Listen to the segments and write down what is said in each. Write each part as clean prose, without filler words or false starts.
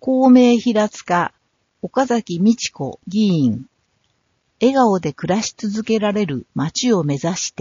公明平塚、岡崎美智子議員。笑顔で暮らし続けられる街を目指して。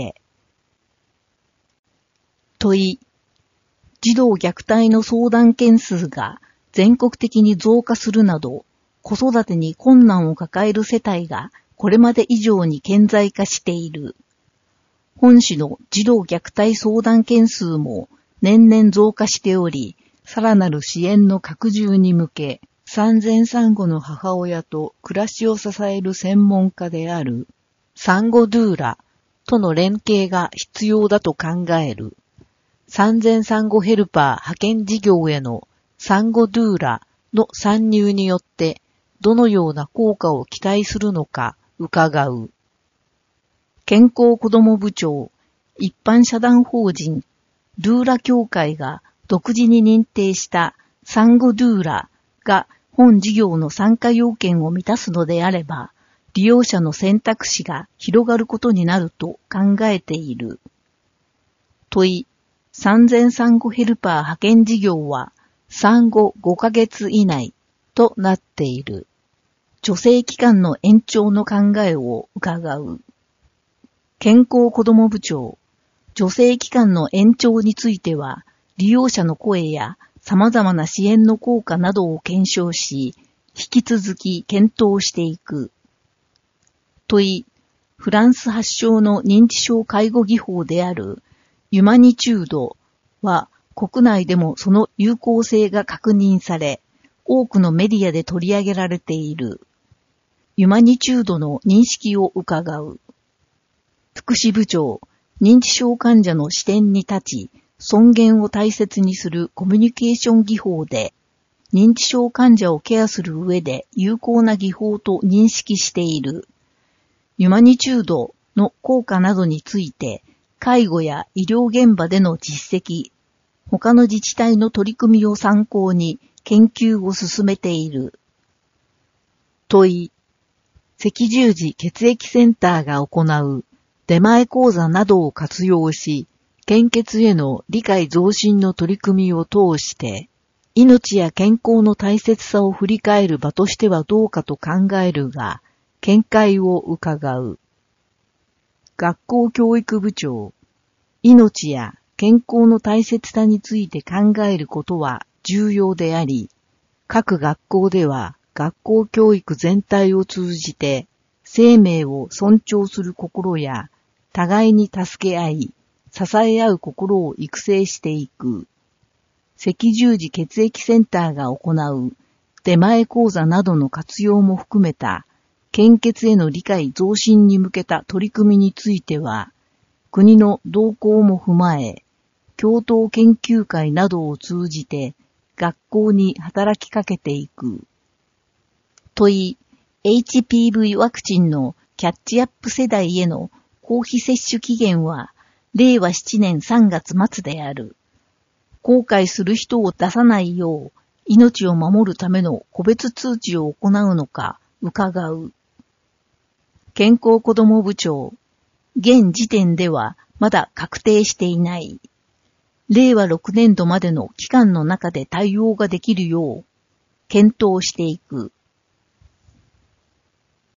問い。児童虐待の相談件数が全国的に増加するなど、子育てに困難を抱える世帯がこれまで以上に顕在化している。本市の児童虐待相談件数も年々増加しており、さらなる支援の拡充に向け、産前産後の母親と暮らしを支える専門家である産後ドゥーラとの連携が必要だと考える。産前産後ヘルパー派遣事業への産後ドゥーラの参入によってどのような効果を期待するのか伺う。健康子ども部長、一般社団法人ドゥーラ協会が独自に認定した産後ドゥーラが本事業の参加要件を満たすのであれば、利用者の選択肢が広がることになると考えている。問い。産前産後ヘルパー派遣事業は産後5ヶ月以内となっている。助成期間の延長の考えを伺う。健康子ども部長。助成期間の延長については、利用者の声や様々な支援の効果などを検証し、引き続き検討していく。問い。フランス発祥の認知症介護技法であるユマニチュードは国内でもその有効性が確認され、多くのメディアで取り上げられている。ユマニチュードの認識を伺う。福祉部長、認知症患者の視点に立ち、尊厳を大切にするコミュニケーション技法で、認知症患者をケアする上で有効な技法と認識している。ユマニチュードの効果などについて、介護や医療現場での実績、他の自治体の取り組みを参考に研究を進めている。問い。赤十字血液センターが行う出前講座などを活用し、献血への理解増進の取り組みを通して、命や健康の大切さを振り返る場としてはどうかと考えるが、見解を伺う。学校教育部長、命や健康の大切さについて考えることは重要であり、各学校では学校教育全体を通じて生命を尊重する心や互いに助け合い、支え合う心を育成していく。赤十字血液センターが行う出前講座などの活用も含めた献血への理解増進に向けた取り組みについては、国の動向も踏まえ、共同研究会などを通じて学校に働きかけていく。問い、HPV ワクチンのキャッチアップ世代への公費接種期限は、令和7年3月末である。後悔する人を出さないよう、命を守るための個別通知を行うのか、伺う。健康子ども部長、現時点ではまだ確定していない。令和6年度までの期間の中で対応ができるよう、検討していく。